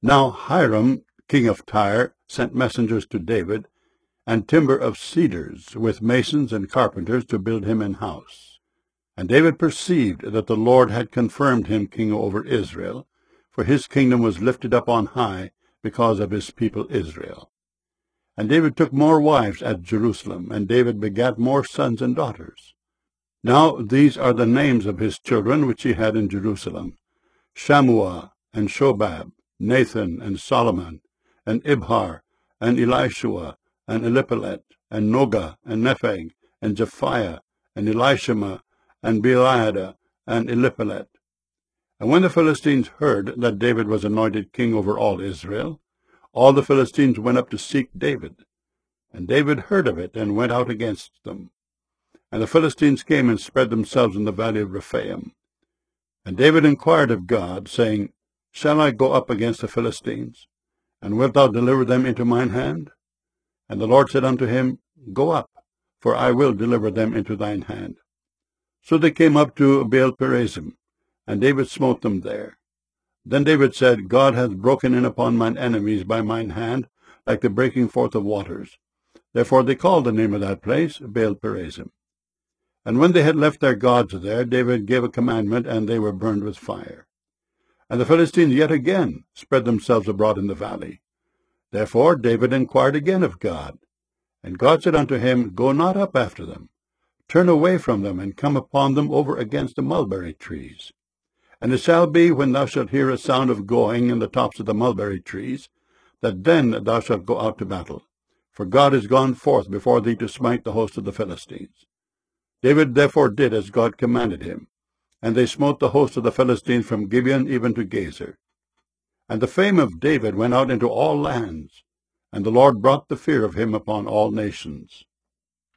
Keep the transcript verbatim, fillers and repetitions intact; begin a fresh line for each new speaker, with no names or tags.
Now Hiram, king of Tyre, sent messengers to David, and timber of cedars, with masons and carpenters, to build him an house. And David perceived that the Lord had confirmed him king over Israel, for his kingdom was lifted up on high because of his people Israel. And David took more wives at Jerusalem, and David begat more sons and daughters. Now these are the names of his children which he had in Jerusalem: Shammua, and Shobab, Nathan, and Solomon, and Ibhar, and Elishua, and Eliphelet, and Noga, and Nepheg, and Japhiah, and Elishama, and Beeliada, and Eliphelet. And when the Philistines heard that David was anointed king over all Israel, all the Philistines went up to seek David. And David heard of it, and went out against them. And the Philistines came and spread themselves in the valley of Rephaim. And David inquired of God, saying, Shall I go up against the Philistines? And wilt thou deliver them into mine hand? And the Lord said unto him, Go up, for I will deliver them into thine hand. So they came up to Baal-perazim, and David smote them there. Then David said, God hath broken in upon mine enemies by mine hand, like the breaking forth of waters. Therefore they called the name of that place Baal-perazim. And when they had left their gods there, David gave a commandment, and they were burned with fire. And the Philistines yet again spread themselves abroad in the valley. Therefore David inquired again of God. And God said unto him, Go not up after them. Turn away from them, and come upon them over against the mulberry trees. And it shall be, when thou shalt hear a sound of going in the tops of the mulberry trees, that then thou shalt go out to battle. For God is gone forth before thee to smite the host of the Philistines. David therefore did as God commanded him, and they smote the host of the Philistines from Gibeon even to Gezer. And the fame of David went out into all lands, and the Lord brought the fear of him upon all nations.